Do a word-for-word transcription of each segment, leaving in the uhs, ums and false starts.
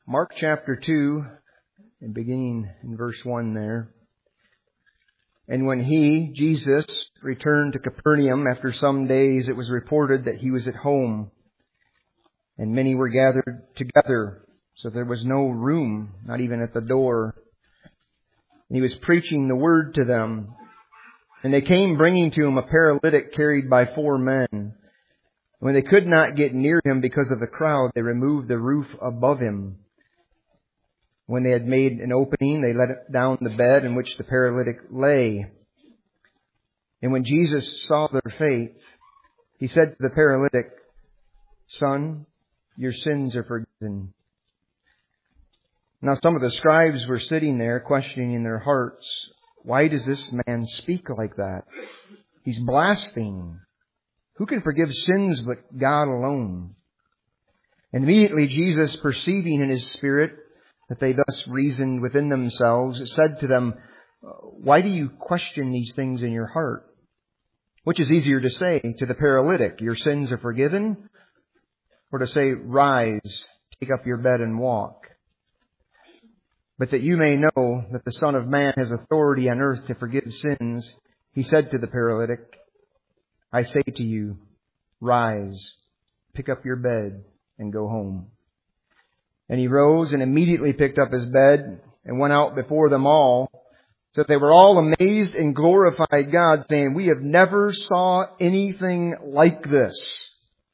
Mark chapter two, and beginning in verse one there. And when he, Jesus, returned to Capernaum after some days, it was reported that he was at home. And many were gathered together, so there was no room, not even at the door. And he was preaching the word to them. And they came bringing to him a paralytic carried by four men. When they could not get near him because of the crowd, they removed the roof above him. When they had made an opening, they let down the bed in which the paralytic lay. And when Jesus saw their faith, he said to the paralytic, "Son, your sins are forgiven." Now some of the scribes were sitting there, questioning in their hearts, "Why does this man speak like that? He's blaspheming. Who can forgive sins but God alone?" And immediately Jesus, perceiving in his spirit that they thus reasoned within themselves, said to them, "Why do you question these things in your heart? Which is easier to say to the paralytic, 'Your sins are forgiven,' or to say, 'Rise, take up your bed and walk'? But that you may know that the Son of Man has authority on earth to forgive sins," he said to the paralytic, "I say to you, rise, pick up your bed, and go home." And he rose and immediately picked up his bed and went out before them all, so that they were all amazed and glorified God, saying, "We have never saw anything like this."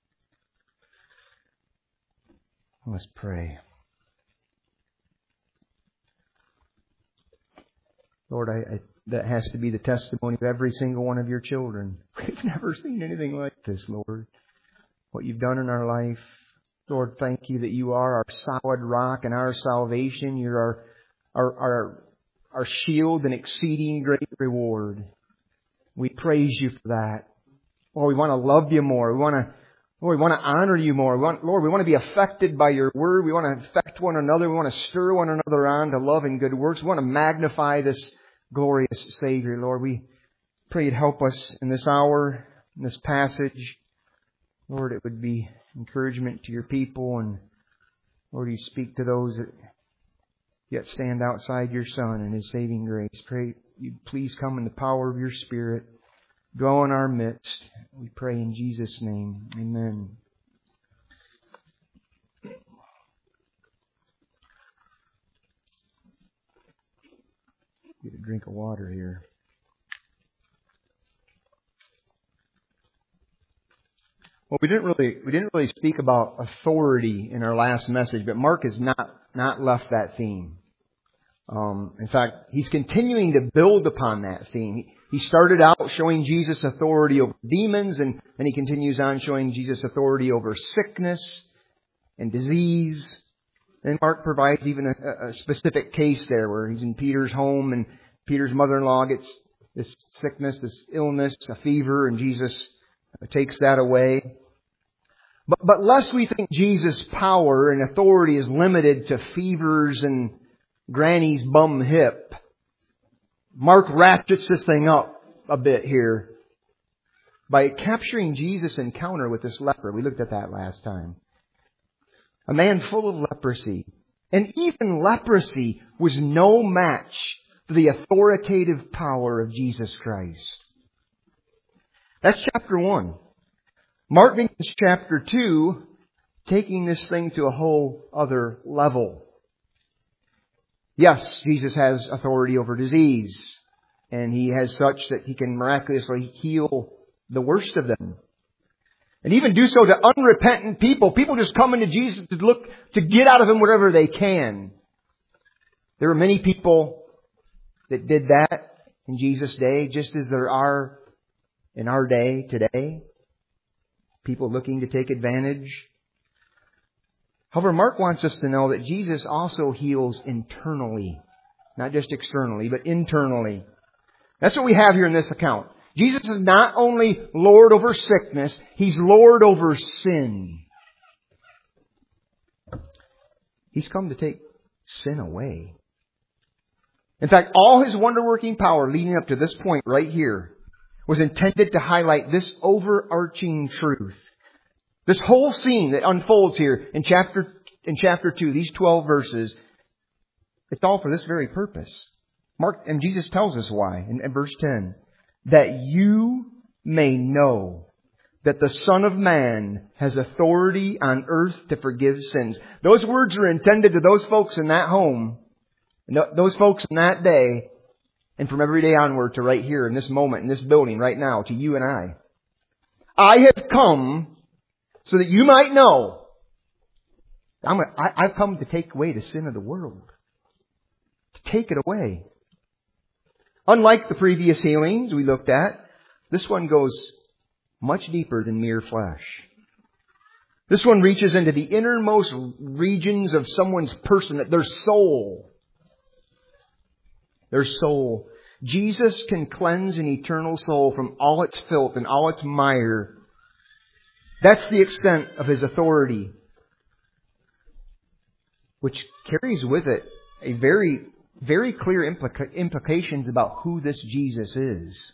Let's pray. Lord, I, I, that has to be the testimony of every single one of your children. We've never seen anything like this, Lord. What you've done in our life. Lord, thank you that you are our solid rock and our salvation. You're our, our, our, our shield and exceeding great reward. We praise you for that. Lord, we want to love you more. We want to, Lord, we want to honor you more. We want, Lord, we want to be affected by your word. We want to affect one another. We want to stir one another on to love and good works. We want to magnify this glorious Savior, Lord. We pray you'd help us in this hour, in this passage. Lord, it would be encouragement to your people, and Lord, you speak to those that yet stand outside your Son and His saving grace. Pray you please come in the power of your Spirit. Go in our midst. We pray in Jesus' name. Amen. Get a drink of water here. Well, we didn't really we didn't really speak about authority in our last message, but Mark has not not left that theme. Um, in fact, he's continuing to build upon that theme. He started out showing Jesus authority over demons, and then he continues on showing Jesus authority over sickness and disease. Then Mark provides even a, a specific case there where he's in Peter's home, and Peter's mother-in-law gets this sickness, this illness, a fever, and Jesus takes that away. But, but lest we think Jesus' power and authority is limited to fevers and Granny's bum hip, Mark ratchets this thing up a bit here by capturing Jesus' encounter with this leper. We looked at that last time. A man full of leprosy. And even leprosy was no match for the authoritative power of Jesus Christ. That's chapter one. Mark begins chapter two, taking this thing to a whole other level. Yes, Jesus has authority over disease, and He has such that He can miraculously heal the worst of them. And even do so to unrepentant people. People just coming to Jesus to look to get out of Him whatever they can. There were many people that did that in Jesus' day, just as there are in our day today. People looking to take advantage. However, Mark wants us to know that Jesus also heals internally. Not just externally, but internally. That's what we have here in this account. Jesus is not only Lord over sickness, He's Lord over sin. He's come to take sin away. In fact, all His wonder-working power leading up to this point right here was intended to highlight this overarching truth. This whole scene that unfolds here in chapter in chapter two, these twelve verses, it's all for this very purpose. Mark, and Jesus tells us why in, in verse ten. That you may know that the Son of Man has authority on earth to forgive sins. Those words are intended to those folks in that home, those folks in that day, and from every day onward to right here in this moment, in this building right now, to you and I. I have come so that you might know. I'm a, I, I've come to take away the sin of the world. To take it away. Unlike the previous healings we looked at, this one goes much deeper than mere flesh. This one reaches into the innermost regions of someone's person, their soul. Their soul. Jesus can cleanse an eternal soul from all its filth and all its mire. That's the extent of His authority, which carries with it a very, very clear implica- implications about who this Jesus is.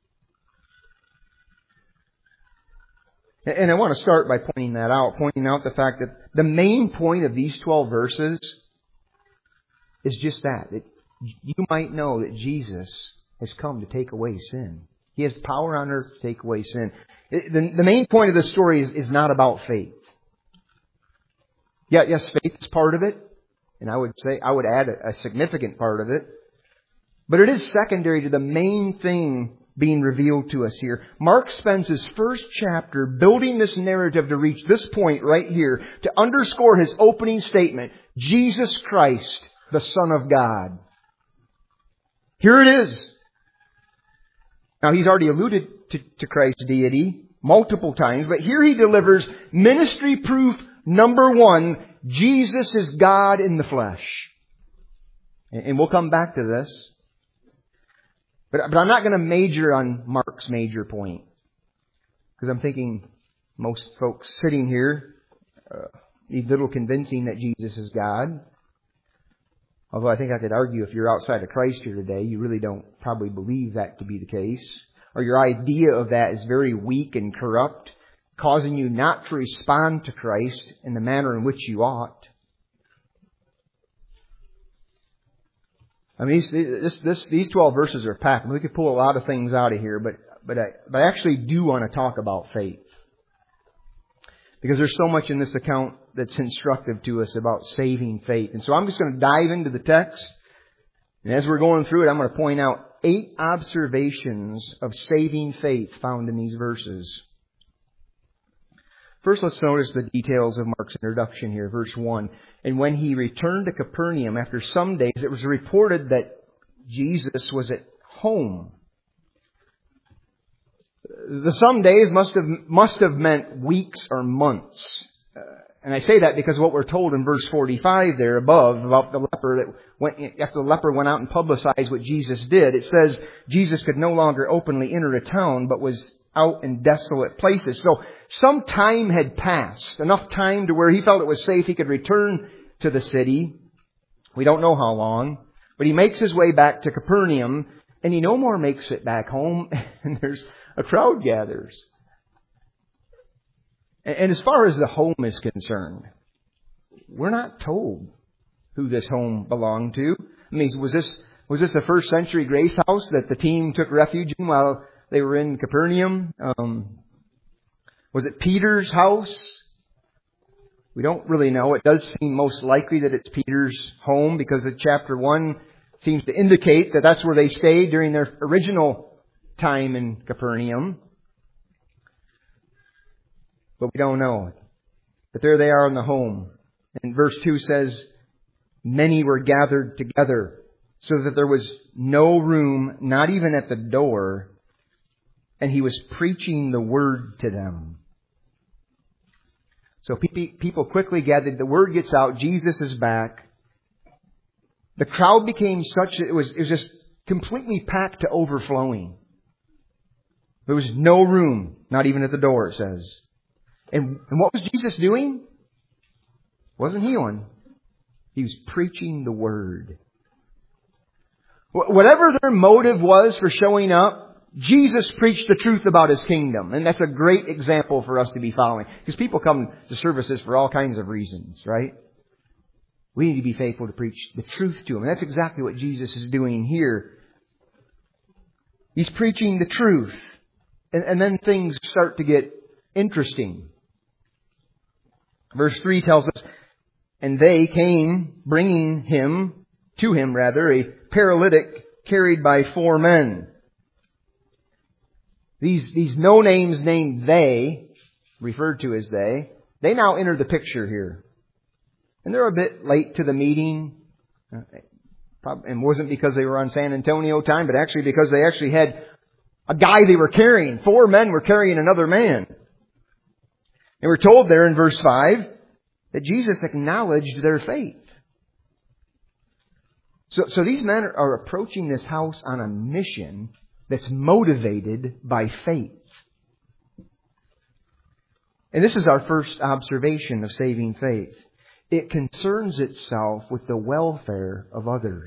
And I want to start by pointing that out, pointing out the fact that the main point of these twelve verses is just that. That you might know that Jesus has come to take away sin. He has power on earth to take away sin. The, the main point of the story is, is not about faith. Yeah, yes, faith is part of it. And I would say, I would add a, a significant part of it. But it is secondary to the main thing being revealed to us here. Mark spends his first chapter building this narrative to reach this point right here, to underscore his opening statement, Jesus Christ, the Son of God. Here it is. Now, he's already alluded to, to Christ's deity multiple times, but here he delivers ministry proof number one, Jesus is God in the flesh. And, and we'll come back to this. But, but I'm not going to major on Mark's major point. Because I'm thinking most folks sitting here uh, need little convincing that Jesus is God. Although I think I could argue if you're outside of Christ here today, you really don't probably believe that to be the case. Or your idea of that is very weak and corrupt, causing you not to respond to Christ in the manner in which you ought. I mean, these, this, this, these twelve verses are packed. We could pull a lot of things out of here, but, but, I, but I actually do want to talk about faith. Because there's so much in this account that's instructive to us about saving faith. And so I'm just going to dive into the text. And as we're going through it, I'm going to point out eight observations of saving faith found in these verses. First, let's notice the details of Mark's introduction here. Verse one. And when he returned to Capernaum after some days, it was reported that Jesus was at home. The some days must have, must have meant weeks or months. Uh, and I say that because what we're told in verse forty-five there above about the leper that went, after the leper went out and publicized what Jesus did, it says Jesus could no longer openly enter a town, but was out in desolate places. So some time had passed, enough time to where he felt it was safe he could return to the city. We don't know how long, but he makes his way back to Capernaum, and he no more makes it back home, and there's a crowd gathers. And as far as the home is concerned, we're not told who this home belonged to. I mean, was this was this a first century grace house that the team took refuge in while they were in Capernaum? Um, was it Peter's house? We don't really know. It does seem most likely that it's Peter's home because of chapter one seems to indicate that that's where they stayed during their original time in Capernaum. But we don't know. But there they are in the home. And verse two says, many were gathered together so that there was no room, not even at the door. And he was preaching the word to them. So people quickly gathered. The word gets out. Jesus is back. The crowd became such that it was, it was just completely packed to overflowing. There was no room, not even at the door, it says. And, and what was Jesus doing? Wasn't healing. He was preaching the word. Whatever their motive was for showing up, Jesus preached the truth about His kingdom. And that's a great example for us to be following. Because people come to services for all kinds of reasons, right? We need to be faithful to preach the truth to them. And that's exactly what Jesus is doing here. He's preaching the truth. And, and then things start to get interesting. Verse three tells us, and they came bringing him, to him rather, a paralytic carried by four men. These, these no names named they, referred to as they, they now enter the picture here. And they're a bit late to the meeting. And wasn't because they were on San Antonio time, but actually because they actually had a guy they were carrying. Four men were carrying another man. And we're told there in verse five that Jesus acknowledged their faith. So, so these men are approaching this house on a mission that's motivated by faith. And this is our first observation of saving faith. It concerns itself with the welfare of others.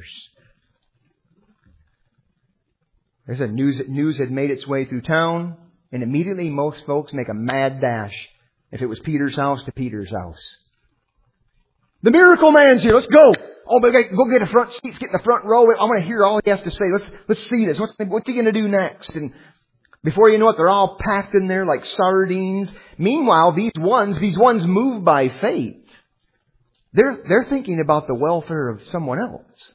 There's a news, news had made its way through town, and immediately most folks make a mad dash, if it was Peter's house, to Peter's house. The miracle man's here, let's go! Oh, but go get a front seat, get in the front row. I'm going to hear all he has to say. Let's let's see this. What's, what's he going to do next? And before you know it, they're all packed in there like sardines. Meanwhile, these ones, these ones moved by faith. They're, they're thinking about the welfare of someone else.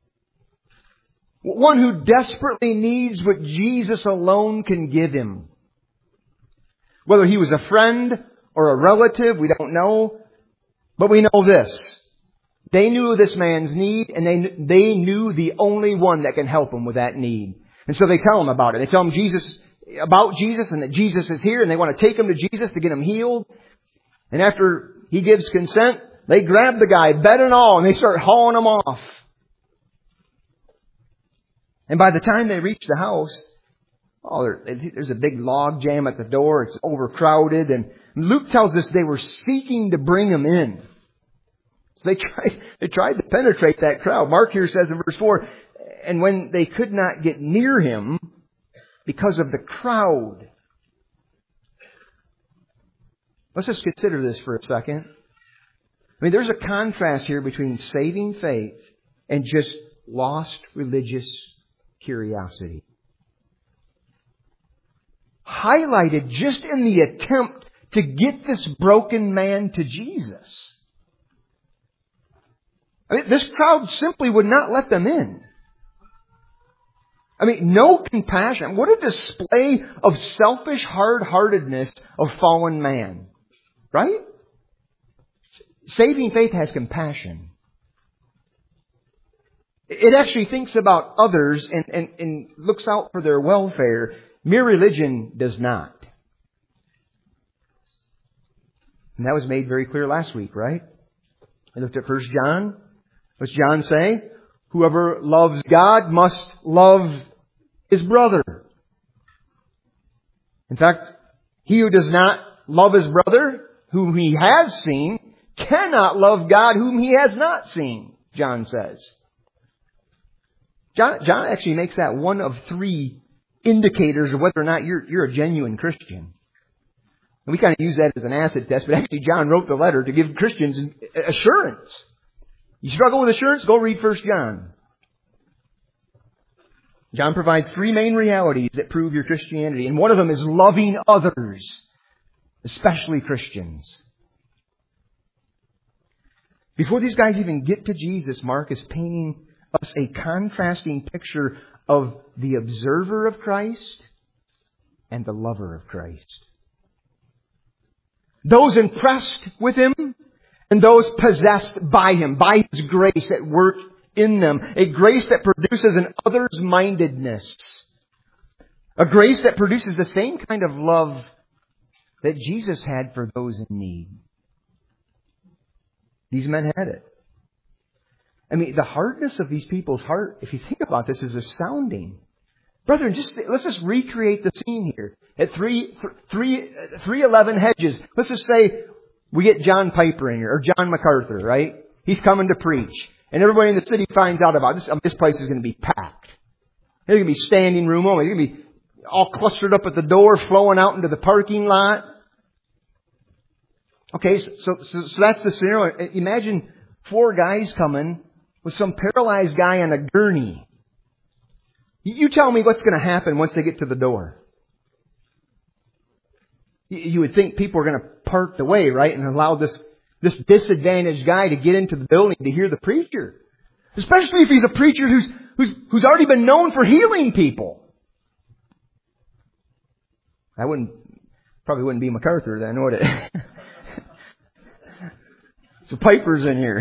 One who desperately needs what Jesus alone can give him. Whether he was a friend or a relative, we don't know. But we know this. They knew this man's need, and they, they knew the only one that can help him with that need. And so they tell him about it. They tell him Jesus, about Jesus, and that Jesus is here, and they want to take him to Jesus to get him healed. And after he gives consent, they grab the guy, bed and all, and they start hauling him off. And by the time they reach the house, oh, there's a big log jam at the door. It's overcrowded. And Luke tells us they were seeking to bring him in. So they tried, they tried to penetrate that crowd. Mark here says in verse four, and when they could not get near him because of the crowd. Let's just consider this for a second. I mean, there's a contrast here between saving faith and just lost religious curiosity. Highlighted just in the attempt to get this broken man to Jesus. I mean, this crowd simply would not let them in. I mean, no compassion. What a display of selfish hard-heartedness of fallen man. Right? Saving faith has compassion. It actually thinks about others and, and, and looks out for their welfare. Mere religion does not. And that was made very clear last week, right? I looked at First John. What's John say? Whoever loves God must love his brother. In fact, he who does not love his brother, whom he has seen, cannot love God whom he has not seen, John says. John, John actually makes that one of three indicators of whether or not you're, you're a genuine Christian. And we kind of use that as an acid test, but actually John wrote the letter to give Christians assurance. You struggle with assurance? Go read First John. John provides three main realities that prove your Christianity, and one of them is loving others, especially Christians. Before these guys even get to Jesus, Mark is painting us a contrasting picture of the observer of Christ and the lover of Christ. Those impressed with Him and those possessed by Him, by His grace at work in them. A grace that produces an others-mindedness. A grace that produces the same kind of love that Jesus had for those in need. These men had it. I mean, the hardness of these people's heart, if you think about this, is astounding. Brethren, just let's just recreate the scene here. At three, three, three eleven Hedges, let's just say we get John Piper in here, or John MacArthur, right? He's coming to preach. And everybody in the city finds out about this. This place is going to be packed. There's going to be standing room only. There's going to be all clustered up at the door, flowing out into the parking lot. Okay, so, so, so that's the scenario. Imagine four guys coming with some paralyzed guy on a gurney. You tell me what's going to happen once they get to the door. You would think people are going to part the way, right? And allow this, this disadvantaged guy to get into the building to hear the preacher. Especially if he's a preacher who's, who's, who's already been known for healing people. I wouldn't, probably wouldn't be MacArthur then, would it? So Piper's in here.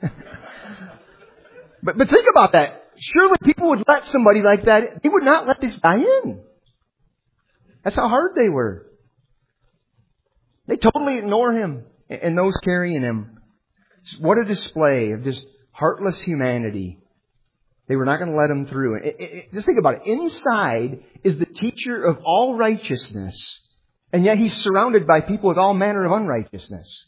but, but think about that. Surely people would let somebody like that, they would not let this guy in. That's how hard they were. They totally ignore him and those carrying him. What a display of just heartless humanity. They were not going to let him through. It, it, it, just think about it. Inside is the teacher of all righteousness, and yet he's surrounded by people with all manner of unrighteousness.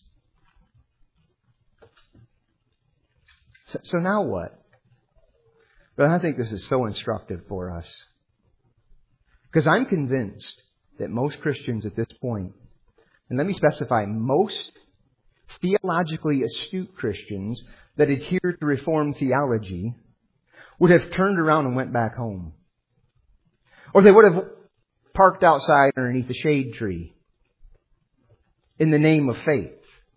So, so now what? But I think this is so instructive for us. Because I'm convinced that most Christians at this point, and let me specify, most theologically astute Christians that adhere to Reformed theology would have turned around and went back home. Or they would have parked outside underneath the shade tree in the name of faith.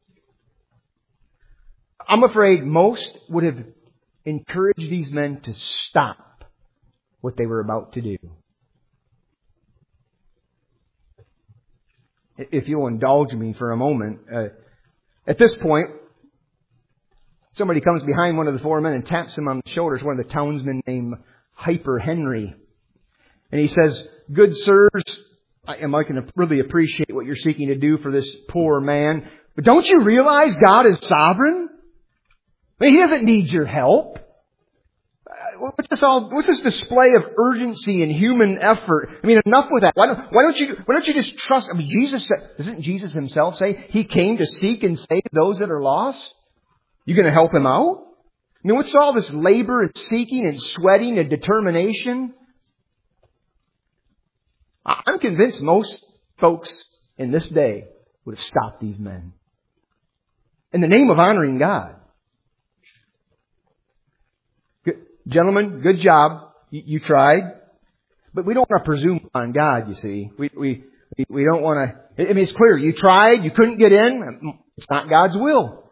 I'm afraid most would have encouraged these men to stop what they were about to do. If you'll indulge me for a moment, uh, at this point, somebody comes behind one of the four men and taps him on the shoulder. It's one of the townsmen named Hyper Henry. And he says, "Good sirs, I am I can really appreciate what you're seeking to do for this poor man. But don't you realize God is sovereign? I mean, He doesn't need your help. What's this all? What's this display of urgency and human effort? I mean, enough with that. Why don't, why don't you? Why don't you just trust? I mean, Jesus said, doesn't Jesus Himself say He came to seek and save those that are lost? You going to help Him out? I mean, what's all this labor and seeking and sweating and determination? I'm convinced most folks in this day would have stopped these men in the name of honoring God. Gentlemen, good job. You, you tried. But we don't want to presume on God, you see. We, we, we don't want to... I mean, it's clear. You tried. You couldn't get in. It's not God's will.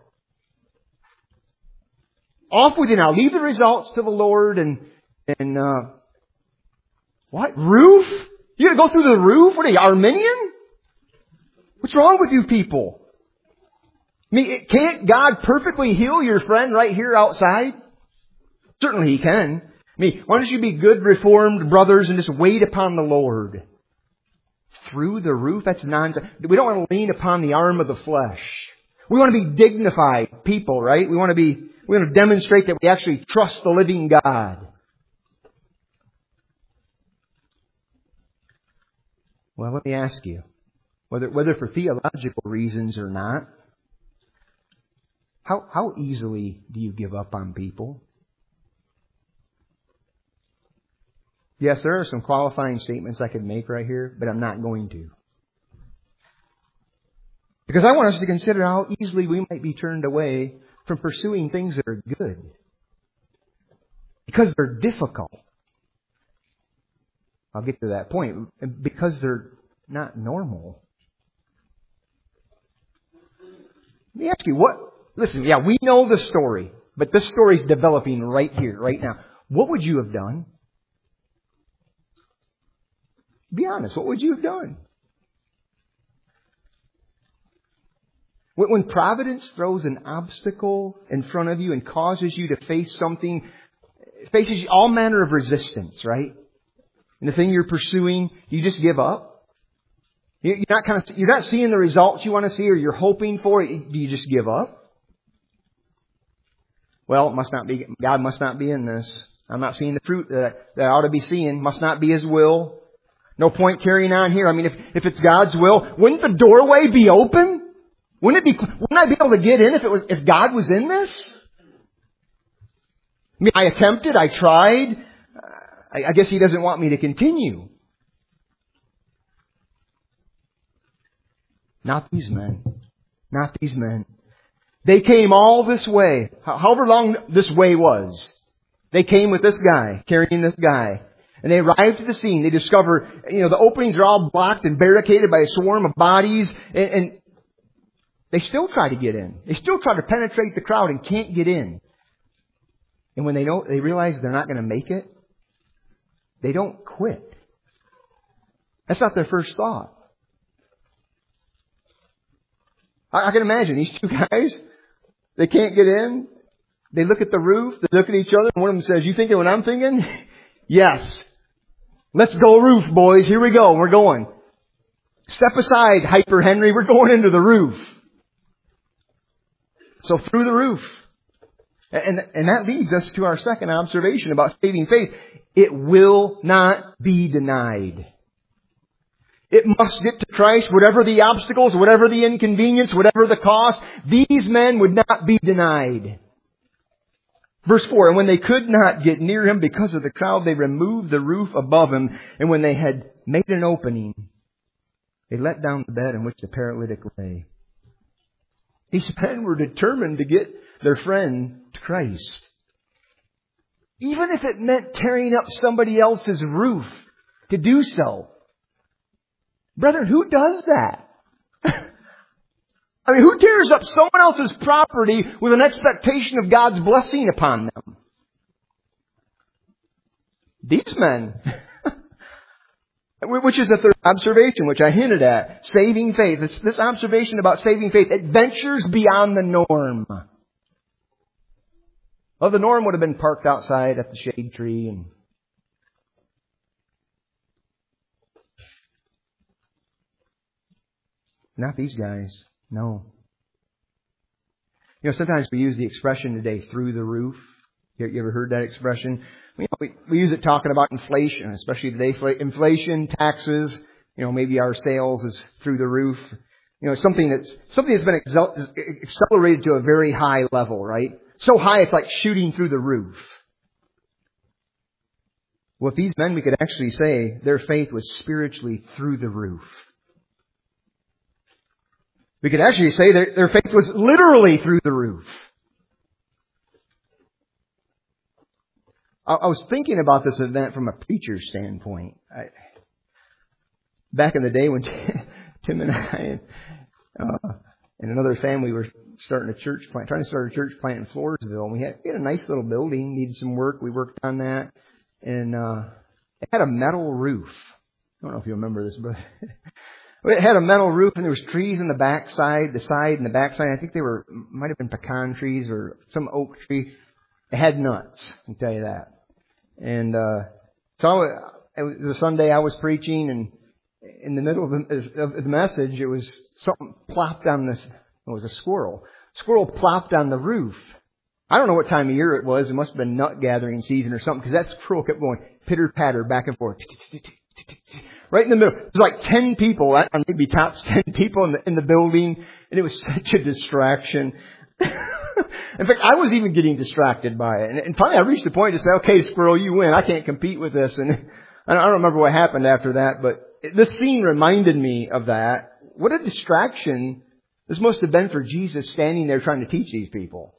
Off with you now. Leave the results to the Lord and... and uh, what? Roof? You got to go through the roof? What are you, Arminian? What's wrong with you people? I mean, can't God perfectly heal your friend right here outside? Certainly He can. I mean, why don't you be good Reformed brothers and just wait upon the Lord? Through the roof? That's nonsense. We don't want to lean upon the arm of the flesh. We want to be dignified people, right? We want to be, we want to demonstrate that we actually trust the living God. Well, let me ask you, whether, whether for theological reasons or not, how, how easily do you give up on people? Yes, there are some qualifying statements I could make right here, but I'm not going to. Because I want us to consider how easily we might be turned away from pursuing things that are good. Because they're difficult. I'll get to that point. Because they're not normal. Let me ask you, what... Listen, yeah, we know the story, but this story is developing right here, right now. What would you have done? Be honest, what would you have done? When Providence throws an obstacle in front of you and causes you to face something, faces all manner of resistance, right? And the thing you're pursuing, you just give up? You're not kind of, you're not seeing the results you want to see or you're hoping for it. Do you just give up? Well, it must not be, God must not be in this. I'm not seeing the fruit that, that I ought to be seeing. Must not be His will. No point carrying on here. I mean, if, if it's God's will, wouldn't the doorway be open? Wouldn't it be, wouldn't I be able to get in if it was, if God was in this? I mean, I attempted, I tried. I, I guess He doesn't want me to continue. Not these men. Not these men. They came all this way, however long this way was. They came with this guy, carrying this guy. And they arrived at the scene. They discover, you know, the openings are all blocked and barricaded by a swarm of bodies. And, and they still try to get in. They still try to penetrate the crowd and can't get in. And when they know, they realize they're not going to make it, they don't quit. That's not their first thought. I, I can imagine these two guys, they can't get in. They look at the roof, they look at each other, and one of them says, "You thinking what I'm thinking?" "Yes. Let's go roof, boys. Here we go. We're going." "Step aside, Hyper Henry. We're going into the roof." So through the roof. And, and that leads us to our second observation about saving faith. It will not be denied. It must get to Christ, whatever the obstacles, whatever the inconvenience, whatever the cost. These men would not be denied. Verse four, "And when they could not get near him because of the crowd, they removed the roof above him. And when they had made an opening, they let down the bed on which the paralytic lay." These men were determined to get their friend to Christ. Even if it meant tearing up somebody else's roof to do so. Brethren, who does that? I mean, who tears up someone else's property with an expectation of God's blessing upon them? These men. Which is the third observation, which I hinted at. Saving faith. This, this observation about saving faith, it ventures beyond the norm. Well, the norm would have been parked outside at the shade tree and not these guys. No. You know, sometimes we use the expression today, "through the roof." You ever heard that expression? You know, we, we use it talking about inflation, especially today. Inflation, taxes, you know, maybe our sales is through the roof. You know, something that's something that's been excel- accelerated to a very high level, right? So high it's like shooting through the roof. Well, if these men, we could actually say their faith was spiritually through the roof. We could actually say their, their faith was literally through the roof. I, I was thinking about this event from a preacher's standpoint. I, back in the day when Tim and I uh, and another family were starting a church plant, trying to start a church plant in Floresville, and we had, we had a nice little building, needed some work. We worked on that, and uh, it had a metal roof. I don't know if you remember this, but it had a metal roof, and there was trees in the back side, the side and the back side. I think they were, might have been pecan trees or some oak tree. It had nuts, I can tell you that. And uh, so I was, it was a Sunday I was preaching, and in the middle of the, of the message, it was something plopped on this. It was a squirrel. Squirrel plopped on the roof. I don't know what time of year it was. It must have been nut gathering season or something, because that squirrel kept going pitter patter back and forth. Right in the middle. There's like ten people, maybe tops ten people in the, in the building, and it was such a distraction. In fact, I was even getting distracted by it. And, and finally I reached the point to say, "Okay, squirrel, you win. I can't compete with this." And I don't remember what happened after that, but this scene reminded me of that. What a distraction this must have been for Jesus standing there trying to teach these people.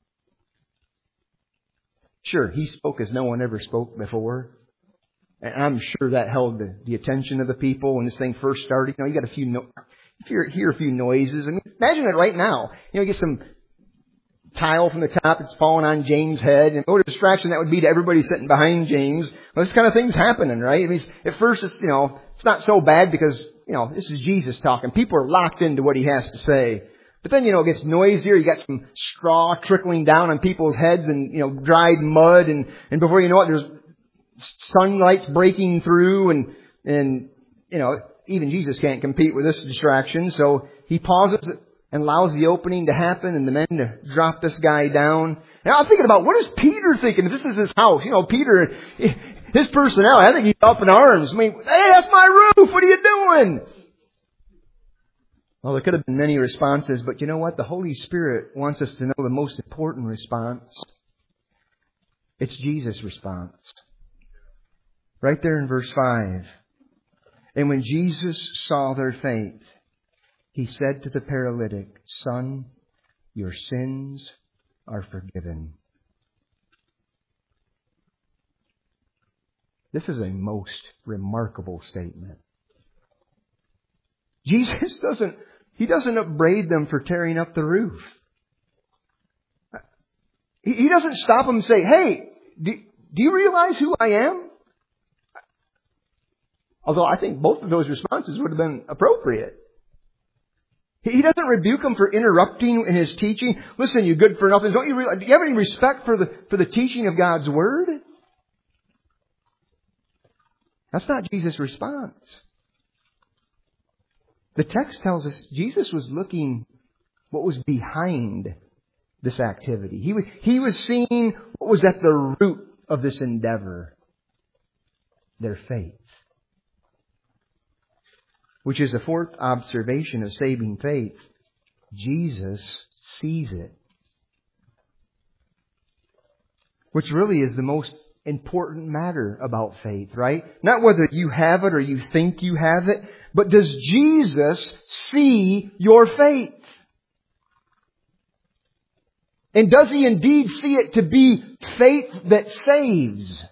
Sure, He spoke as no one ever spoke before. And I'm sure that held the, the attention of the people when this thing first started. You know, you got a few, no, if you hear a few noises. I mean, imagine it right now. You know, you get some tile from the top that's falling on James' head, and what a distraction that would be to everybody sitting behind James. Well, this kind of thing's happening, right? I mean, at first, it's, you know, it's not so bad because, you know, this is Jesus talking. People are locked into what He has to say. But then, you know, it gets noisier. You got some straw trickling down on people's heads and, you know, dried mud, and, and before you know it, there's sunlight breaking through, and, and, you know, even Jesus can't compete with this distraction. So He pauses and allows the opening to happen and the men to drop this guy down. Now I'm thinking about, what is Peter thinking? If this is his house, you know, Peter, his personality, I think he's up in arms. I mean, "Hey, that's my roof. What are you doing?" Well, there could have been many responses, but you know what? The Holy Spirit wants us to know the most important response. It's Jesus' response. Right there in verse five. "And when Jesus saw their faith, He said to the paralytic, 'Son, your sins are forgiven. This is a most remarkable statement. Jesus doesn't, He doesn't upbraid them for tearing up the roof. He doesn't stop them and say, hey, do, do you realize who I am? Although I think both of those responses would have been appropriate. He doesn't rebuke them for interrupting in His teaching. Listen, you good for nothing. Don't you realize, do you have any respect for the, for the teaching of God's Word? That's not Jesus' response. The text tells us Jesus was looking what was behind this activity. He was, he was seeing what was at the root of this endeavor. Their faith. Which is the fourth observation of saving faith. Jesus sees it. Which really is the most important matter about faith, right? Not whether you have it or you think you have it, but does Jesus see your faith? And does He indeed see it to be faith that saves?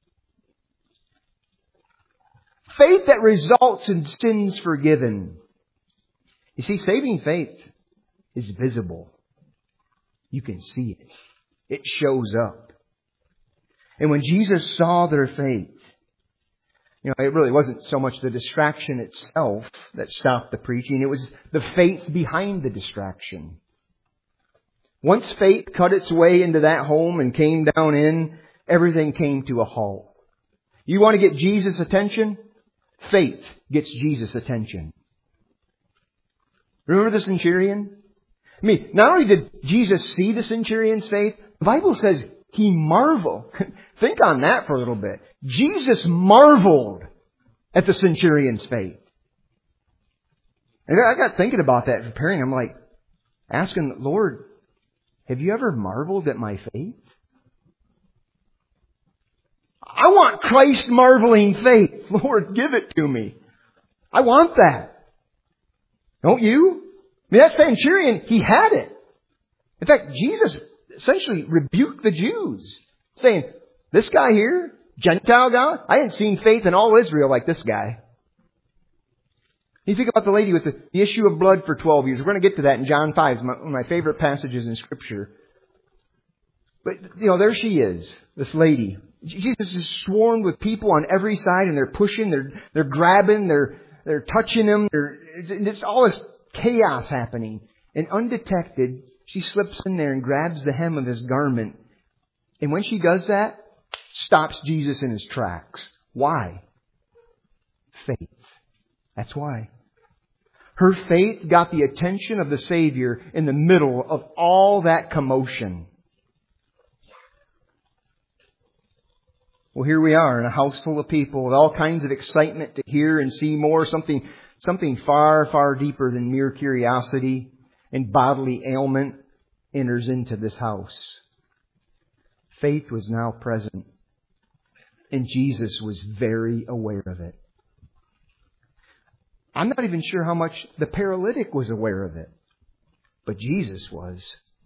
Faith that results in sins forgiven. You see, saving faith is visible. You can see it. It shows up. And when Jesus saw their faith, you know, it really wasn't so much the distraction itself that stopped the preaching. It was the faith behind the distraction. Once faith cut its way into that home and came down in, everything came to a halt. You want to get Jesus' attention? Faith gets Jesus' attention. Remember the centurion? I mean, not only did Jesus see the centurion's faith, the Bible says He marveled. Think on that for a little bit. Jesus marveled at the centurion's faith. And I got thinking about that preparing. I'm like, asking, Lord, have you ever marveled at my faith? I want Christ marveling faith. Lord, give it to me. I want that. Don't you? I mean, that centurion, he had it. In fact, Jesus essentially rebuked the Jews, saying, this guy here, Gentile guy, I ain't seen faith in all Israel like this guy. You think about the lady with the, the issue of blood for twelve years. We're going to get to that in John five. It's my, one of my favorite passages in Scripture. But, you know, there she is, this lady. Jesus is swarmed with people on every side, and they're pushing, they're they're grabbing, they're they're touching him. They're, it's all this chaos happening. And undetected, she slips in there and grabs the hem of His garment. And when she does that, stops Jesus in His tracks. Why? Faith. That's why. Her faith got the attention of the Savior in the middle of all that commotion. Well, here we are in a house full of people with all kinds of excitement to hear and see more. Something, something far, far deeper than mere curiosity and bodily ailment enters into this house. Faith was now present. And Jesus was very aware of it. I'm not even sure how much the paralytic was aware of it. But Jesus was.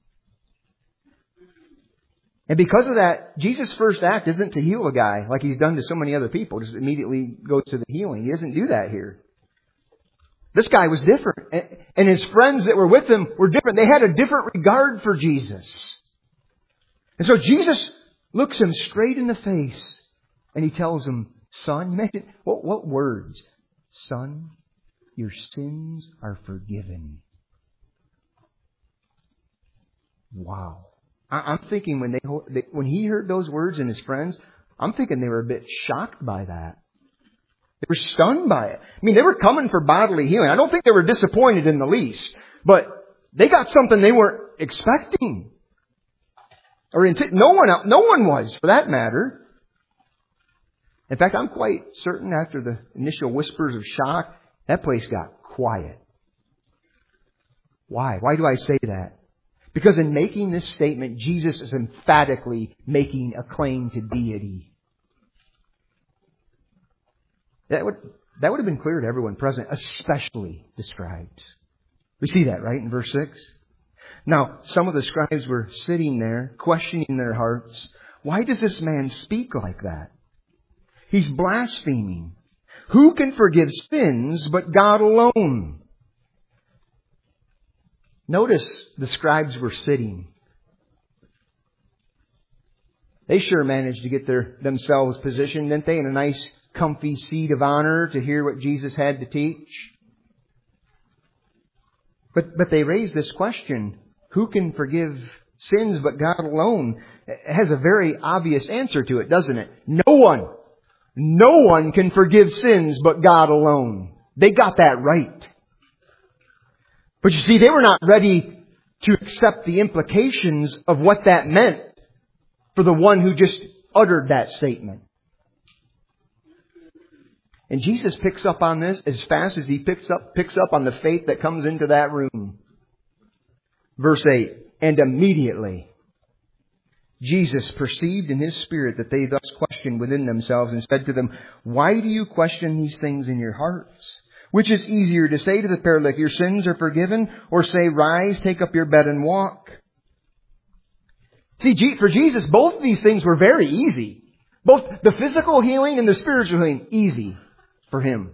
And because of that, Jesus' first act isn't to heal a guy like He's done to so many other people. Just immediately go to the healing. He doesn't do that here. This guy was different. And his friends that were with him were different. They had a different regard for Jesus. And so Jesus looks him straight in the face and He tells him, son, imagine, what, what words? Son, your sins are forgiven. Wow. I'm thinking when they when he heard those words and his friends, I'm thinking they were a bit shocked by that. They were stunned by it. I mean, they were coming for bodily healing. I don't think they were disappointed in the least, but they got something they weren't expecting. Or into, no one else, no one was, for that matter. In fact, I'm quite certain after the initial whispers of shock, that place got quiet. Why? Why do I say that? Because in making this statement, Jesus is emphatically making a claim to deity. That would, that would have been clear to everyone present, especially the scribes. We see that, right, in verse six? Now, some of the scribes were sitting there, questioning in their hearts, why does this man speak like that? He's blaspheming. Who can forgive sins but God alone? Notice the scribes were sitting. They sure managed to get their themselves positioned, didn't they, in a nice, comfy seat of honor to hear what Jesus had to teach. But, but they raised this question, who can forgive sins but God alone? It has a very obvious answer to it, doesn't it? No one. No one can forgive sins but God alone. They got that right. But you see, they were not ready to accept the implications of what that meant for the one who just uttered that statement. And Jesus picks up on this as fast as He picks up, picks up on the faith that comes into that room. Verse eight, and immediately Jesus perceived in His spirit that they thus questioned within themselves and said to them, why do you question these things in your hearts? Which is easier to say to the paralytic, your sins are forgiven, or say, rise, take up your bed and walk? See, for Jesus, both of these things were very easy. Both the physical healing and the spiritual healing, easy for Him.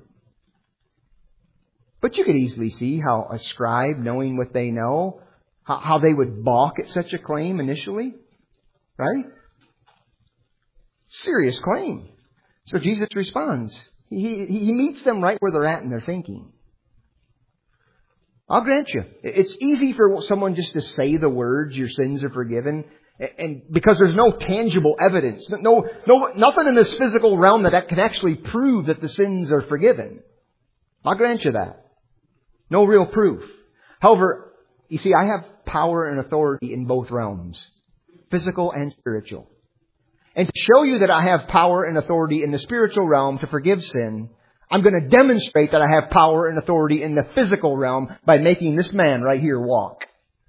But you could easily see how a scribe, knowing what they know, how, how they would balk at such a claim initially. Right? Serious claim. So Jesus responds. He, he, he meets them right where they're at in their thinking. I'll grant you, it's easy for someone just to say the words, your sins are forgiven, and because there's no tangible evidence, no, no, nothing in this physical realm that can actually prove that the sins are forgiven. I'll grant you that. No real proof. However, you see, I have power and authority in both realms, physical and spiritual. And to show you that I have power and authority in the spiritual realm to forgive sin, I'm going to demonstrate that I have power and authority in the physical realm by making this man right here walk.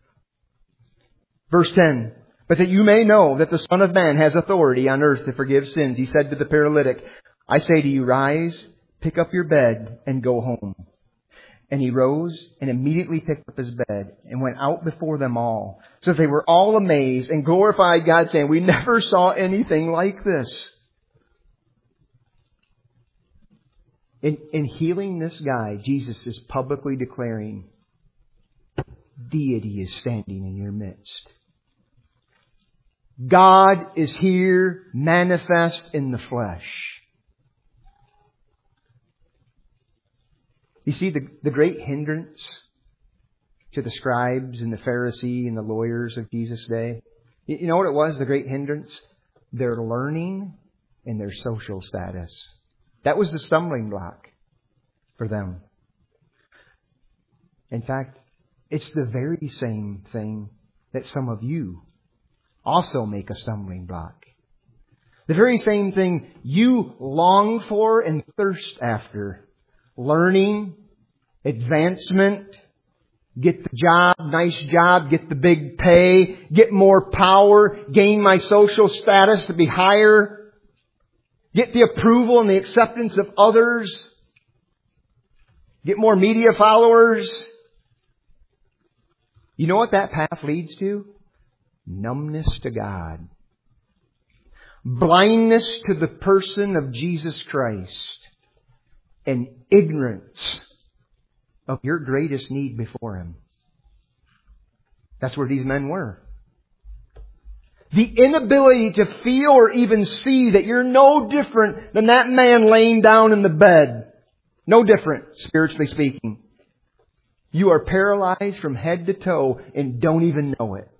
Verse ten, but that you may know that the Son of Man has authority on earth to forgive sins, He said to the paralytic, I say to you, rise, pick up your bed, and go home. And he rose and immediately picked up his bed and went out before them all. So they were all amazed and glorified God, saying, we never saw anything like this. In, in healing this guy, Jesus is publicly declaring, deity is standing in your midst. God is here, manifest in the flesh. You see, the, the great hindrance to the scribes and the Pharisee and the lawyers of Jesus' day, you, you know what it was, the great hindrance? Their learning and their social status. That was the stumbling block for them. In fact, it's the very same thing that some of you also make a stumbling block. The very same thing you long for and thirst after. Learning, advancement, get the job, nice job, get the big pay, get more power, gain my social status to be higher, get the approval and the acceptance of others, get more media followers. You know what that path leads to? Numbness to God. Blindness to the person of Jesus Christ. And ignorance of your greatest need before Him. That's where these men were. The inability to feel or even see that you're no different than that man laying down in the bed. No different, spiritually speaking. You are paralyzed from head to toe and don't even know it.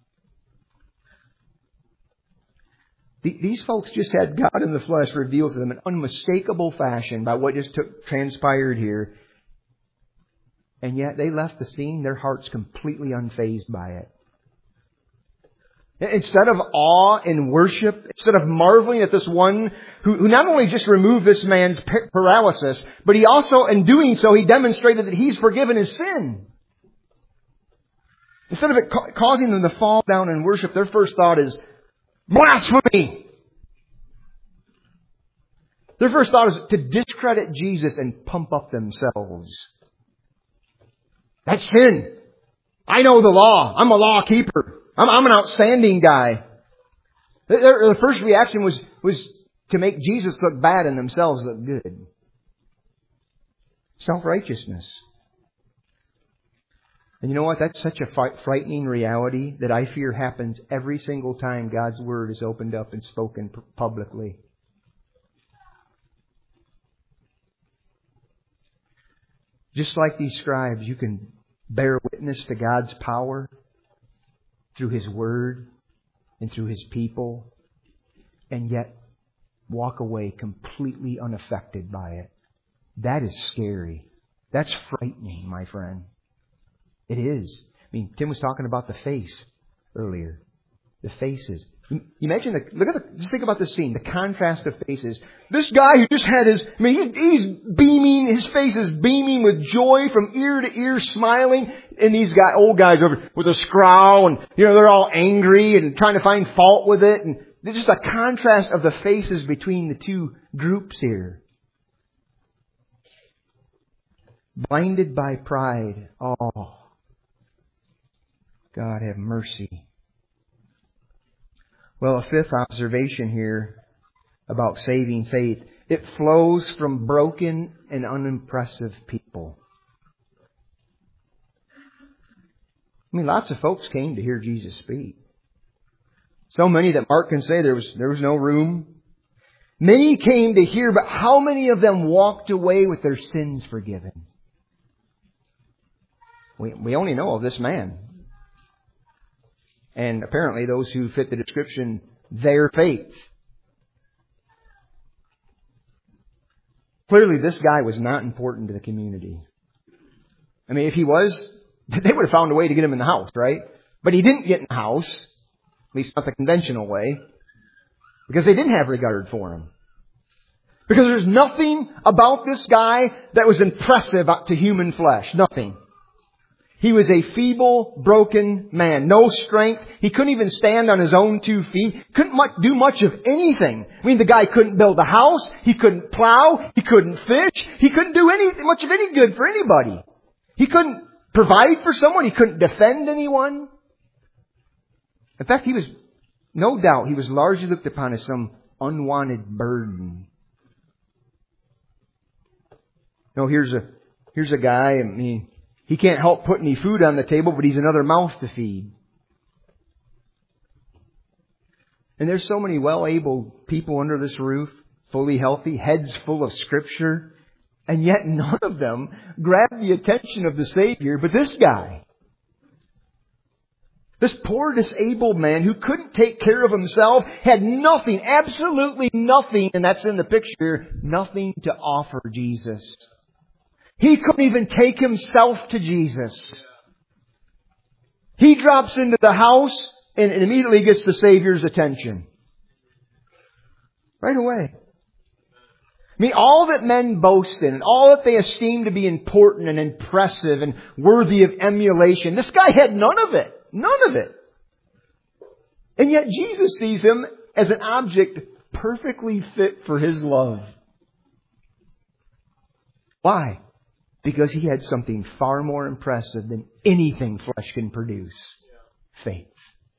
These folks just had God in the flesh revealed to them in unmistakable fashion by what just took, transpired here. And yet they left the scene, their hearts completely unfazed by it. Instead of awe and worship, instead of marveling at this one who, who not only just removed this man's paralysis, but he also, in doing so, he demonstrated that he's forgiven his sin. Instead of it ca- causing them to fall down and worship, their first thought is, blasphemy! Their first thought is to discredit Jesus and pump up themselves. That's sin. I know the law. I'm a law keeper. I'm, I'm an outstanding guy. The, the first reaction was, was to make Jesus look bad and themselves look good. Self-righteousness. And you know what? That's such a frightening reality that I fear happens every single time God's Word is opened up and spoken publicly. Just like these scribes, you can bear witness to God's power through His Word and through His people, and yet walk away completely unaffected by it. That is scary. That's frightening, my friend. It is. I mean, Tim was talking about the face earlier. The faces. You imagine the, look at the, just think about this scene, the contrast of faces. This guy who just had his, I mean, he, he's beaming, his face is beaming with joy from ear to ear, smiling. And these guy, old guys over with a scowl, and, you know, they're all angry and trying to find fault with it. And there's just a contrast of the faces between the two groups here. Blinded by pride. Oh, God have mercy. Well, a fifth observation here about saving faith. It flows from broken and unimpressive people. I mean, lots of folks came to hear Jesus speak. So many that Mark can say there was, there was no room. Many came to hear, but how many of them walked away with their sins forgiven? We, we only know of this man. And apparently those who fit the description, their faith. Clearly this guy was not important to the community. I mean, if he was, they would have found a way to get him in the house, right? But he didn't get in the house, at least not the conventional way, because they didn't have regard for him. Because there's nothing about this guy that was impressive to human flesh. Nothing. He was a feeble, broken man. No strength. He couldn't even stand on his own two feet. Couldn't much, do much of anything. I mean, the guy couldn't build a house. He couldn't plow. He couldn't fish. He couldn't do any much of any good for anybody. He couldn't provide for someone. He couldn't defend anyone. In fact, he was, no doubt, he was largely looked upon as some unwanted burden. No, here's a, here's a guy, I mean, he can't help put any food on the table, but he's another mouth to feed. And there's so many well-able people under this roof, fully healthy, heads full of Scripture, and yet none of them grabbed the attention of the Savior, but this guy. This poor disabled man who couldn't take care of himself, had nothing, absolutely nothing, and that's in the picture, nothing to offer Jesus. He couldn't even take himself to Jesus. He drops into the house and immediately gets the Savior's attention. Right away. I mean, all that men boast in and all that they esteem to be important and impressive and worthy of emulation, this guy had none of it. None of it. And yet Jesus sees him as an object perfectly fit for His love. Why? Because he had something far more impressive than anything flesh can produce. Faith.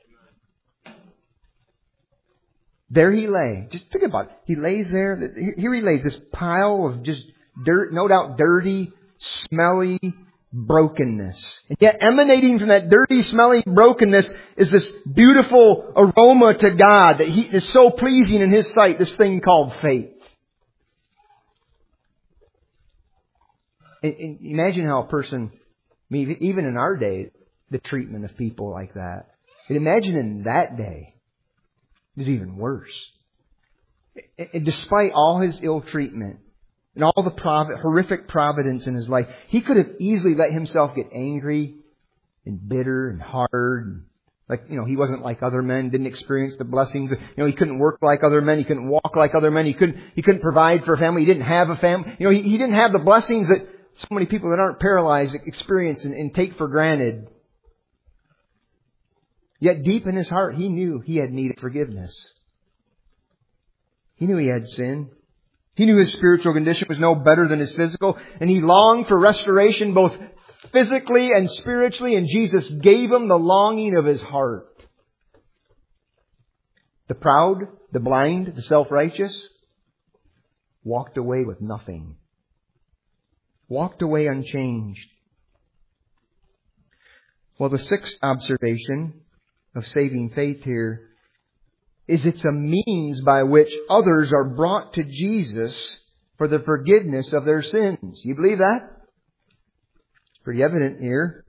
There he lay. Just think about it. He lays there. Here he lays, this pile of just dirt, no doubt dirty, smelly brokenness. And yet emanating from that dirty, smelly brokenness is this beautiful aroma to God that He is so pleasing in His sight, this thing called faith. And imagine how a person, I mean, even in our day, the treatment of people like that. And imagine in that day, it was even worse. And despite all his ill treatment and all the prov- horrific providence in his life, he could have easily let himself get angry and bitter and hard. And like, you know, he wasn't like other men, didn't experience the blessings. You know, he couldn't work like other men. He couldn't walk like other men. He couldn't, he couldn't provide for a family. He didn't have a family. You know, he, he didn't have the blessings that so many people that aren't paralyzed experience and, and take for granted. Yet deep in his heart, he knew he had needed forgiveness. He knew he had sin. He knew his spiritual condition was no better than his physical. And he longed for restoration both physically and spiritually, and Jesus gave him the longing of his heart. The proud, the blind, the self-righteous walked away with nothing. Walked away unchanged. Well, the sixth observation of saving faith here is it's a means by which others are brought to Jesus for the forgiveness of their sins. You believe that? It's pretty evident here.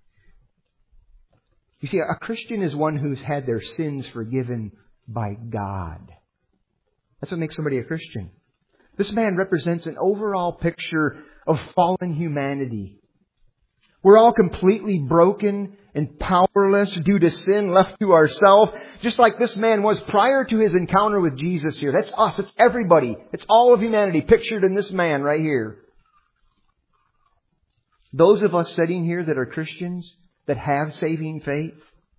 You see, a Christian is one who's had their sins forgiven by God. That's what makes somebody a Christian. This man represents an overall picture of fallen humanity. We're all completely broken and powerless due to sin, left to ourselves, just like this man was prior to his encounter with Jesus here. That's us. It's everybody. It's all of humanity pictured in this man right here. Those of us sitting here that are Christians, that have saving faith,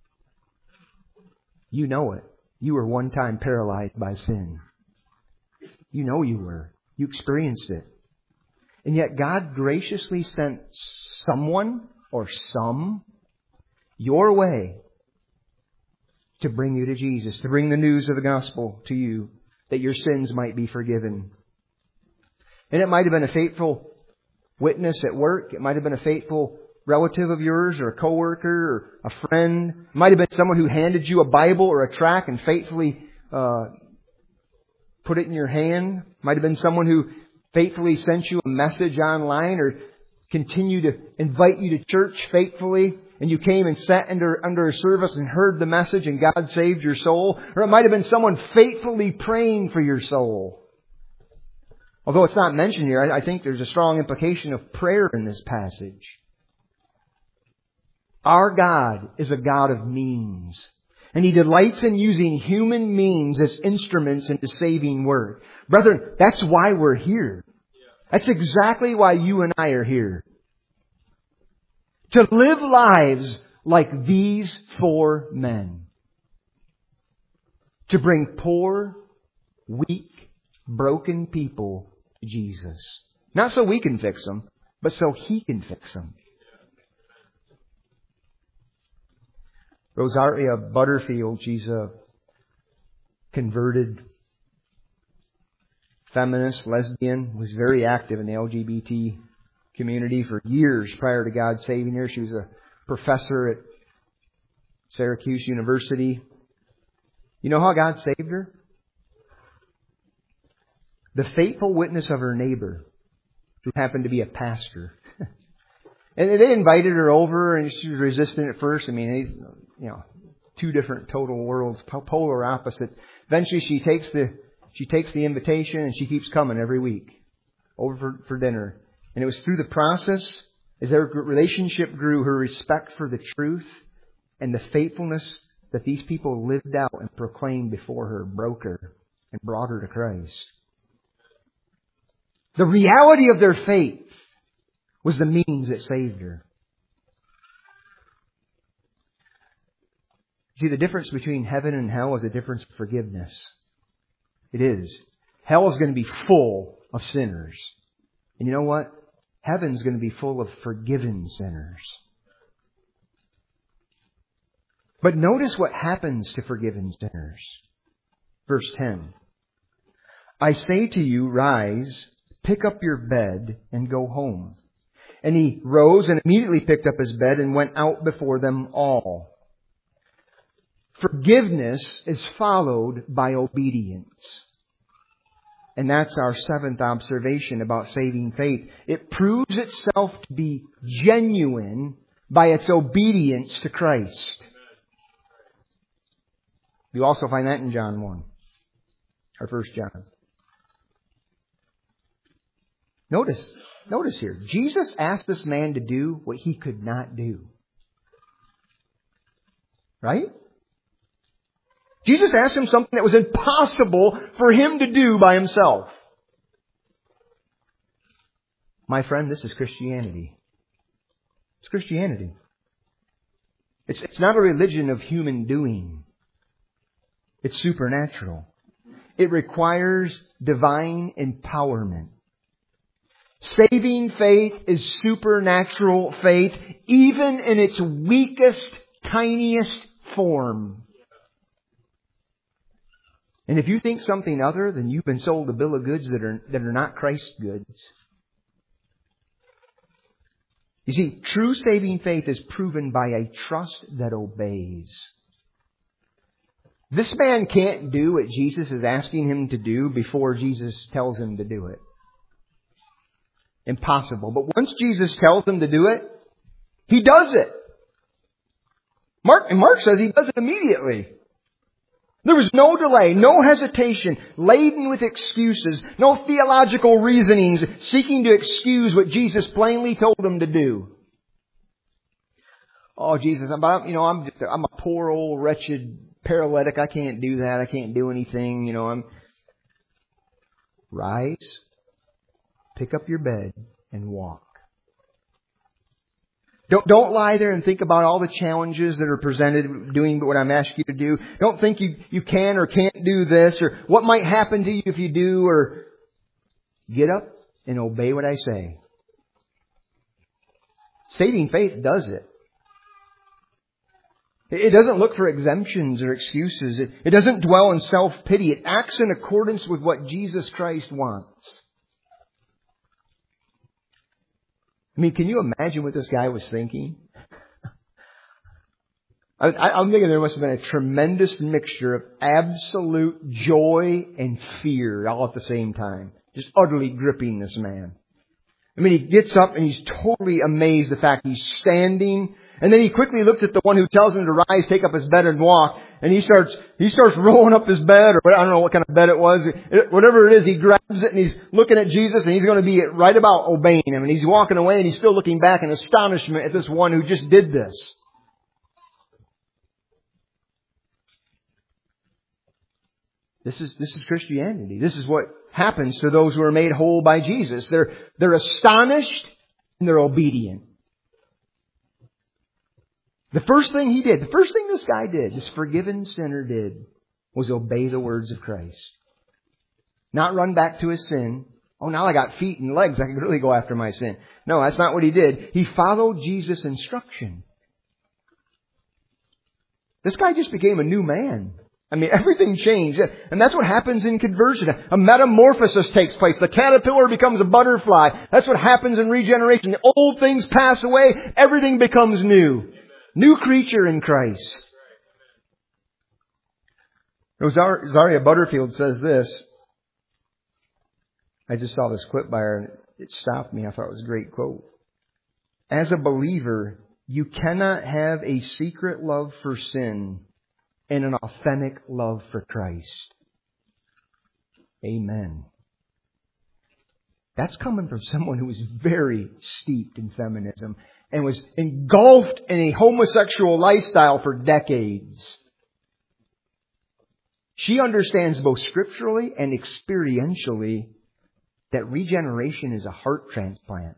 you know it. You were one time paralyzed by sin. You know you were. You experienced it. And yet God graciously sent someone or some your way to bring you to Jesus, to bring the news of the gospel to you, that your sins might be forgiven. And it might have been a faithful witness at work. It might have been a faithful relative of yours or a coworker or a friend. It might have been someone who handed you a Bible or a tract and faithfully uh, put it in your hand. It might have been someone who faithfully sent you a message online or continued to invite you to church faithfully, and you came and sat under, under a service and heard the message and God saved your soul. Or it might have been someone faithfully praying for your soul. Although it's not mentioned here, I, I think there's a strong implication of prayer in this passage. Our God is a God of means. And He delights in using human means as instruments into saving work. Brethren, that's why we're here. That's exactly why you and I are here. To live lives like these four men. To bring poor, weak, broken people to Jesus. Not so we can fix them, but so He can fix them. Rosaria Butterfield, she's a converted feminist, lesbian, was very active in the L G B T community for years prior to God saving her. She was a professor at Syracuse University. You know how God saved her? The faithful witness of her neighbor, who happened to be a pastor. And they invited her over, and she was resistant at first. I mean, these, you know, two different total worlds, polar opposites. Eventually, she takes the she takes the invitation, and she keeps coming every week over for, for dinner. And it was through the process, as their relationship grew, her respect for the truth and the faithfulness that these people lived out and proclaimed before her broke her and brought her to Christ. The reality of their faith was the means that saved her. See, the difference between heaven and hell is a difference of forgiveness. It is. Hell is going to be full of sinners. And you know what? Heaven's going to be full of forgiven sinners. But notice what happens to forgiven sinners. Verse ten. I say to you, rise, pick up your bed, and go home. And he rose and immediately picked up his bed and went out before them all. Forgiveness is followed by obedience. And that's our seventh observation about saving faith. It proves itself to be genuine by its obedience to Christ. You also find that in John one, or First John. Notice, notice here, Jesus asked this man to do what he could not do. Right? Jesus asked him something that was impossible for him to do by himself. My friend, this is Christianity. It's Christianity. It's, it's not a religion of human doing. It's supernatural. It requires divine empowerment. Saving faith is supernatural faith, even in its weakest, tiniest form. And if you think something other, then you've been sold a bill of goods that are, that are not Christ's goods. You see, true saving faith is proven by a trust that obeys. This man can't do what Jesus is asking him to do before Jesus tells him to do it. Impossible. But once Jesus tells him to do it, he does it. Mark, and Mark says he does it immediately. There was no delay, no hesitation, laden with excuses, no theological reasonings seeking to excuse what Jesus plainly told him to do. Oh, Jesus, I'm, you know, I'm just, I'm a poor old wretched paralytic. I can't do that. I can't do anything. You know, I'm. Rise, pick up your bed, and walk. Don't, don't lie there and think about all the challenges that are presented doing what I'm asking you to do. Don't think you, you can or can't do this, or what might happen to you if you do, or get up and obey what I say. Saving faith does it. It doesn't look for exemptions or excuses. It, it doesn't dwell in self-pity. It acts in accordance with what Jesus Christ wants. I mean, can you imagine what this guy was thinking? I, I, I'm thinking there must have been a tremendous mixture of absolute joy and fear all at the same time. Just utterly gripping this man. I mean, he gets up and he's totally amazed at the fact he's standing. And then he quickly looks at the one who tells him to rise, take up his bed and walk. And he starts, he starts rolling up his bed, or I don't know what kind of bed it was. It, whatever it is, he grabs it and he's looking at Jesus, and he's going to be right about obeying him. And he's walking away and he's still looking back in astonishment at this one who just did this. This is, this is Christianity. This is what happens to those who are made whole by Jesus. They're, they're astonished and they're obedient. The first thing he did, the first thing this guy did, this forgiven sinner did, was obey the words of Christ. Not run back to his sin. Oh, now I got feet and legs. I can really go after my sin. No, that's not what he did. He followed Jesus' instruction. This guy just became a new man. I mean, everything changed. And that's what happens in conversion. A metamorphosis takes place. The caterpillar becomes a butterfly. That's what happens in regeneration. The old things pass away. Everything becomes new. New creature in Christ. Rosaria Butterfield says this. I just saw this clip by her and it stopped me. I thought it was a great quote. As a believer, you cannot have a secret love for sin and an authentic love for Christ. Amen. That's coming from someone who was very steeped in feminism and was engulfed in a homosexual lifestyle for decades. She understands both scripturally and experientially that regeneration is a heart transplant.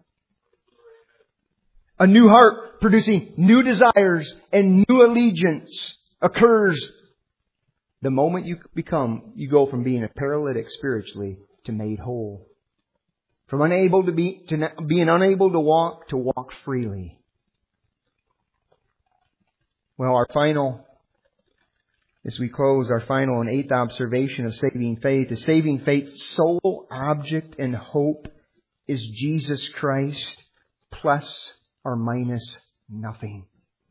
A new heart producing new desires and new allegiance occurs the moment you become, you go from being a paralytic spiritually to made whole. From unable to be, to being unable to walk, to walk freely. Well, our final, as we close, our final and eighth observation of saving faith is saving faith's sole object and hope is Jesus Christ, plus or minus nothing.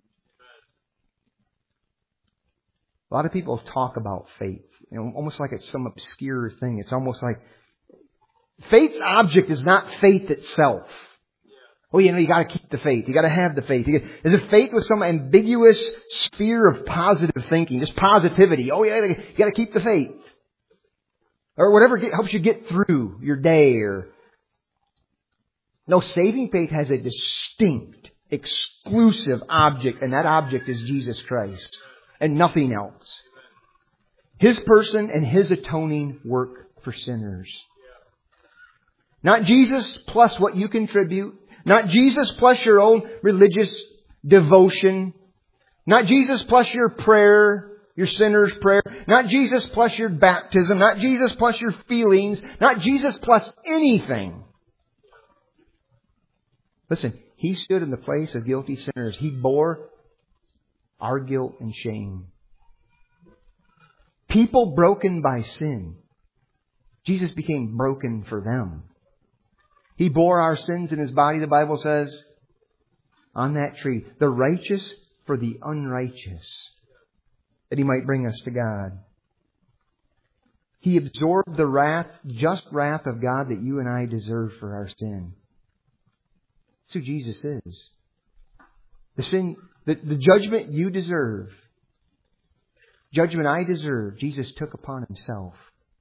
A lot of people talk about faith, you know, almost like it's some obscure thing. It's almost like faith's object is not faith itself. Oh, you know, you got to keep the faith. You got to have the faith. Is it faith with some ambiguous sphere of positive thinking, just positivity? Oh, yeah, you got to keep the faith, or whatever helps you get through your day. Or no, saving faith has a distinct, exclusive object, and that object is Jesus Christ, and nothing else. His person and His atoning work for sinners. Not Jesus plus what you contribute. Not Jesus plus your own religious devotion. Not Jesus plus your prayer, your sinner's prayer. Not Jesus plus your baptism. Not Jesus plus your feelings. Not Jesus plus anything. Listen, He stood in the place of guilty sinners. He bore our guilt and shame. People broken by sin. Jesus became broken for them. He bore our sins in His body, the Bible says, on that tree. The righteous for the unrighteous, that He might bring us to God. He absorbed the wrath, just wrath of God that you and I deserve for our sin. That's who Jesus is. The sin, the, the judgment you deserve, judgment I deserve, Jesus took upon Himself.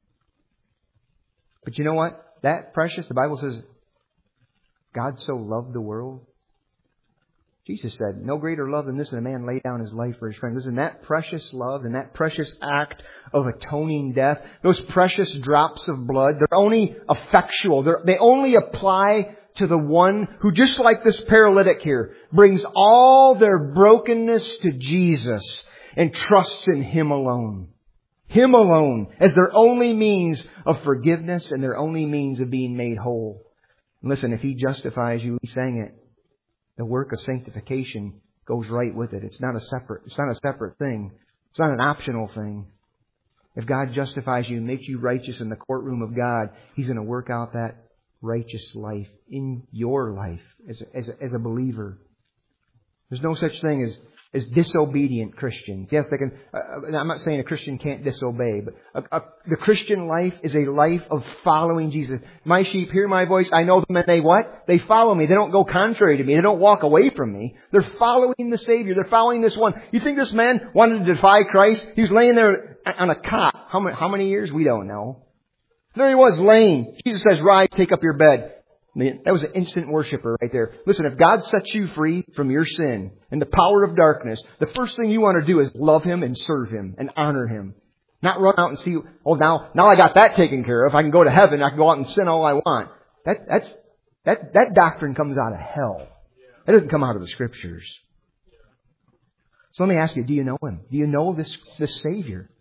But you know what? That precious, the Bible says, God so loved the world. Jesus said, no greater love than this, that a man lay down his life for his friends. Listen, that precious love and that precious act of atoning death, those precious drops of blood, they're only effectual. They're, they only apply to the one who, just like this paralytic here, brings all their brokenness to Jesus and trusts in Him alone. Him alone as their only means of forgiveness and their only means of being made whole. And listen, if He justifies you, we sang it, the work of sanctification goes right with it. It's not a separate, it's not a separate thing. It's not an optional thing. If God justifies you and makes you righteous in the courtroom of God, He's going to work out that righteous life in your life as a, as a, as a believer. There's no such thing as, as disobedient Christians. Yes, they can. Uh, I'm not saying a Christian can't disobey, but a, a, the Christian life is a life of following Jesus. My sheep hear my voice. I know them, and they what? They follow me. They don't go contrary to me. They don't walk away from me. They're following the Savior. They're following this one. You think this man wanted to defy Christ? He was laying there on a cot. How many, how many years? We don't know. There he was, laying. Jesus says, rise, take up your bed. That was an instant worshiper right there. Listen, if God sets you free from your sin and the power of darkness, the first thing you want to do is love Him and serve Him and honor Him. Not run out and see, oh, now, now I got that taken care of. I can go to heaven. I can go out and sin all I want. That, that's, that, that doctrine comes out of hell. It doesn't come out of the Scriptures. So let me ask you, do you know Him? Do you know this, this Savior?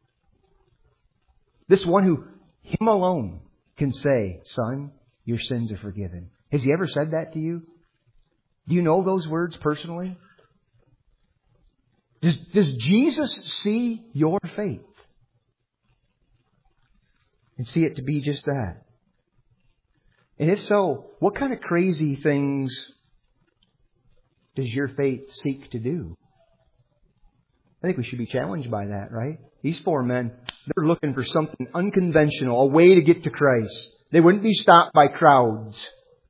This one who, Him alone can say, son, your sins are forgiven. Has He ever said that to you? Do you know those words personally? Does, does Jesus see your faith? And see it to be just that? And if so, what kind of crazy things does your faith seek to do? I think we should be challenged by that, right? These four men, they're looking for something unconventional, a way to get to Christ. They wouldn't be stopped by crowds.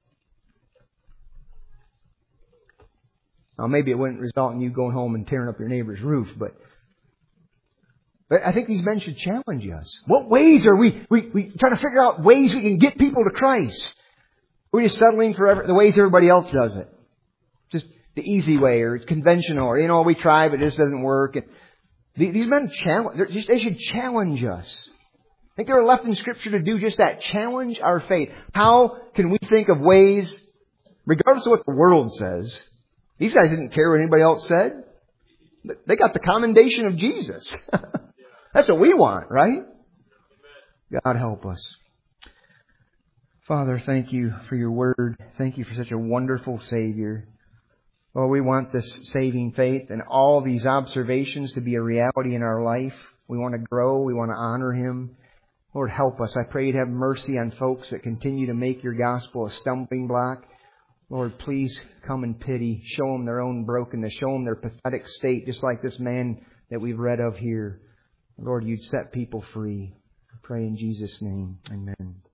Now, maybe it wouldn't result in you going home and tearing up your neighbor's roof, but but I think these men should challenge us. What ways are we, we, we trying to figure out ways we can get people to Christ? We're just settling for every, the ways everybody else does it. Just the easy way, or it's conventional, or, you know, we try, but it just doesn't work. And these men, challenge, they should challenge us. I think they were left in Scripture to do just that. Challenge our faith. How can we think of ways, regardless of what the world says, these guys didn't care what anybody else said. They got the commendation of Jesus. That's what we want, right? God help us. Father, thank You for Your Word. Thank You for such a wonderful Savior. Lord, we want this saving faith and all these observations to be a reality in our life. We want to grow. We want to honor Him. Lord, help us. I pray You'd have mercy on folks that continue to make Your gospel a stumbling block. Lord, please come in pity. Show them their own brokenness. Show them their pathetic state, just like this man that we've read of here. Lord, You'd set people free. I pray in Jesus' name. Amen.